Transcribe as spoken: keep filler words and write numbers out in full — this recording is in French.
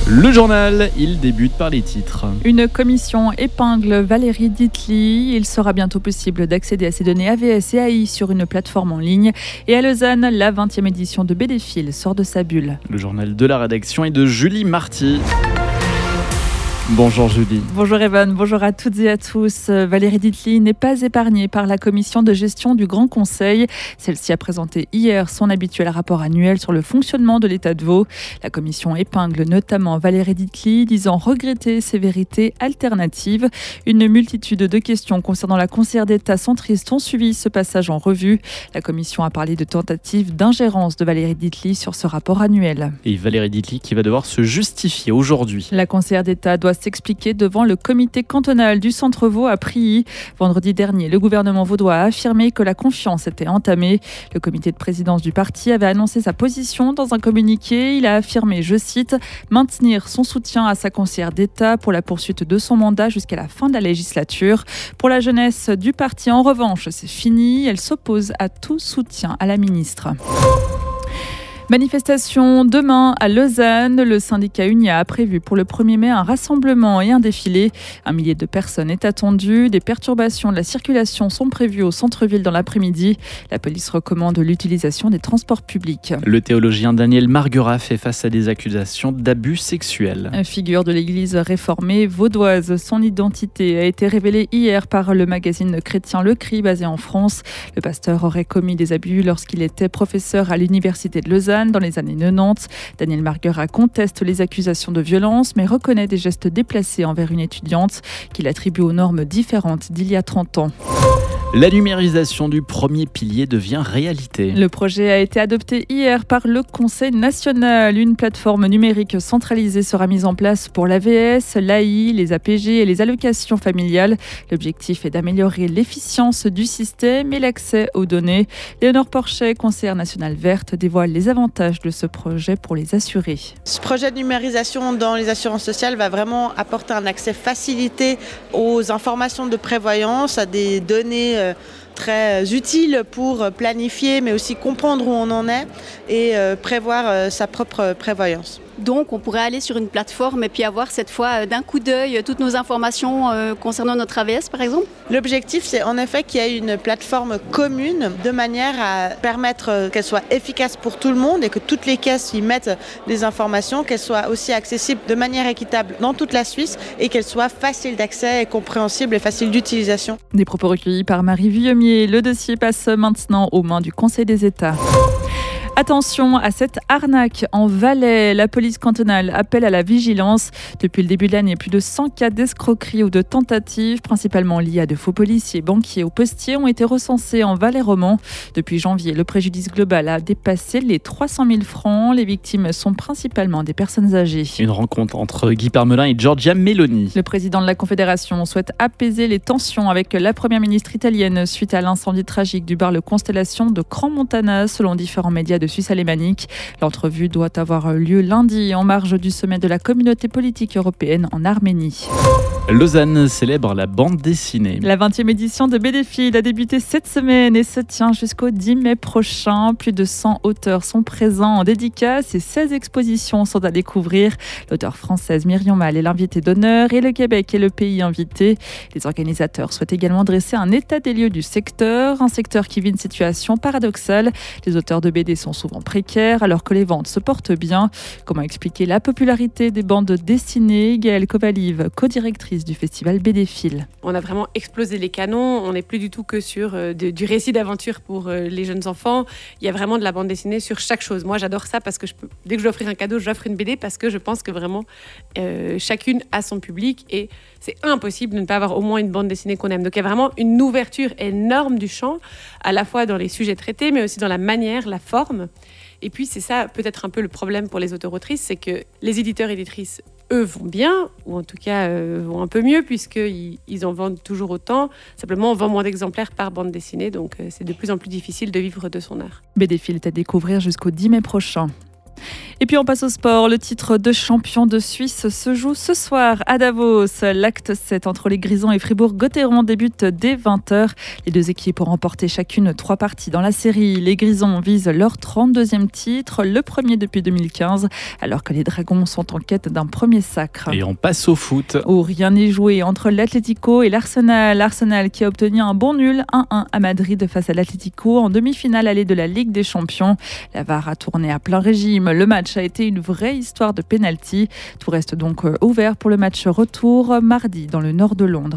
Le journal, il débute par les titres. Une commission épingle Valérie Ditli. Il sera bientôt possible d'accéder à ces données A V S et A I sur une plateforme en ligne. Et à Lausanne, la vingtième édition de B D Fil sort de sa bulle. Le journal de la rédaction est de Julie Marty. Bonjour Julie. Bonjour Evan, bonjour à toutes et à tous. Valérie Ditli n'est pas épargnée par la commission de gestion du Grand Conseil. Celle-ci a présenté hier son habituel rapport annuel sur le fonctionnement de l'État de Vaud. La commission épingle notamment Valérie Ditli, disant regretter ses vérités alternatives. Une multitude de questions concernant la conseillère d'État centriste ont suivi ce passage en revue. La commission a parlé de tentatives d'ingérence de Valérie Ditli sur ce rapport annuel. Et Valérie Ditli qui va devoir se justifier aujourd'hui. La conseillère d'État doit s'expliquer devant le comité cantonal du Centre-Vaud à Prilly. Vendredi dernier, le gouvernement vaudois a affirmé que la confiance était entamée. Le comité de présidence du parti avait annoncé sa position dans un communiqué. Il a affirmé, je cite, maintenir son soutien à sa conseillère d'État pour la poursuite de son mandat jusqu'à la fin de la législature. Pour la jeunesse du parti, en revanche, c'est fini. Elle s'oppose à tout soutien à la ministre. Manifestation demain à Lausanne. Le syndicat Unia a prévu pour le premier mai un rassemblement et un défilé. Un millier de personnes est attendu. Des perturbations de la circulation sont prévues au centre-ville dans l'après-midi. La police recommande l'utilisation des transports publics. Le théologien Daniel Marguerat fait face à des accusations d'abus sexuels. Figure de l'église réformée vaudoise, son identité a été révélée hier par le magazine chrétien Le Cri basé en France. Le pasteur aurait commis des abus lorsqu'il était professeur à l'université de Lausanne dans les années quatre-vingt-dix. Daniel Marguerat conteste les accusations de violence, mais reconnaît des gestes déplacés envers une étudiante qu'il attribue aux normes différentes d'il y a trente ans. La numérisation du premier pilier devient réalité. Le projet a été adopté hier par le Conseil national. Une plateforme numérique centralisée sera mise en place pour l'A V S, l'A I, les A P G et les allocations familiales. L'objectif est d'améliorer l'efficience du système et l'accès aux données. Léonore Porchet, conseillère nationale verte, dévoile les avantages de ce projet pour les assurés. Ce projet de numérisation dans les assurances sociales va vraiment apporter un accès facilité aux informations de prévoyance, à des données très utile pour planifier mais aussi comprendre où on en est et prévoir sa propre prévoyance. Donc on pourrait aller sur une plateforme et puis avoir cette fois d'un coup d'œil toutes nos informations concernant notre A V S par exemple. L'objectif c'est en effet qu'il y ait une plateforme commune de manière à permettre qu'elle soit efficace pour tout le monde et que toutes les caisses y mettent des informations, qu'elles soient aussi accessibles de manière équitable dans toute la Suisse et qu'elles soient faciles d'accès et compréhensibles et faciles d'utilisation. Des propos recueillis par Marie Vuillemier. Le dossier passe maintenant aux mains du Conseil des États. Attention à cette arnaque en Valais. La police cantonale appelle à la vigilance. Depuis le début de l'année, plus de cent cas d'escroquerie ou de tentatives, principalement liées à de faux policiers, banquiers ou postiers, ont été recensés en Valais romand. Depuis janvier, le préjudice global a dépassé les trois cent mille francs. Les victimes sont principalement des personnes âgées. Une rencontre entre Guy Parmelin et Giorgia Meloni. Le président de la Confédération souhaite apaiser les tensions avec la première ministre italienne suite à l'incendie tragique du bar Le Constellation de Crans-Montana, selon différents médias de Suisse alémanique. L'entrevue doit avoir lieu lundi en marge du sommet de la communauté politique européenne en Arménie. Lausanne célèbre la bande dessinée. La vingtième édition de B D Fil a débuté cette semaine et se tient jusqu'au dix mai prochain. Plus de cent auteurs sont présents en dédicace et seize expositions sont à découvrir. L'auteure française Myriam Mal est l'invitée d'honneur et le Québec est le pays invité. Les organisateurs souhaitent également dresser un état des lieux du secteur, un secteur qui vit une situation paradoxale. Les auteurs de B D sont souvent précaires alors que les ventes se portent bien. Comment expliquer la popularité des bandes dessinées? Gaëlle Kovaliv, co-directrice du festival B D Fil. On a vraiment explosé les canons, on n'est plus du tout que sur euh, de, du récit d'aventure pour euh, les jeunes enfants. Il y a vraiment de la bande dessinée sur chaque chose. Moi j'adore ça parce que je peux, dès que je dois offrir un cadeau, j'offre une B D parce que je pense que vraiment euh, chacune a son public et c'est impossible de ne pas avoir au moins une bande dessinée qu'on aime. Donc il y a vraiment une ouverture énorme du champ, à la fois dans les sujets traités mais aussi dans la manière, la forme. Et puis c'est ça peut-être un peu le problème pour les auteurs-autrices, c'est que les éditeurs-éditrices, eux, vont bien, ou en tout cas euh, vont un peu mieux, puisqu'ils ils en vendent toujours autant. Simplement, on vend moins d'exemplaires par bande dessinée, donc euh, c'est de plus en plus difficile de vivre de son art. B D Fil est à découvrir jusqu'au dix mai prochain. Et puis on passe au sport. Le titre de champion de Suisse se joue ce soir à Davos. L'acte sept entre les Grisons et Fribourg-Gotteron débute dès vingt heures. Les deux équipes ont remporté chacune trois parties dans la série. Les Grisons visent leur trente-deuxième titre, le premier depuis deux mille quinze, alors que les Dragons sont en quête d'un premier sacre. Et on passe au foot. Où rien n'est joué entre l'Atlético et l'Arsenal. L'Arsenal qui a obtenu un bon nul un un à Madrid face à l'Atlético en demi-finale allée de la Ligue des Champions. La V A R a tourné à plein régime. Le match a été une vraie histoire de pénalty. Tout reste donc ouvert pour le match retour mardi dans le nord de Londres.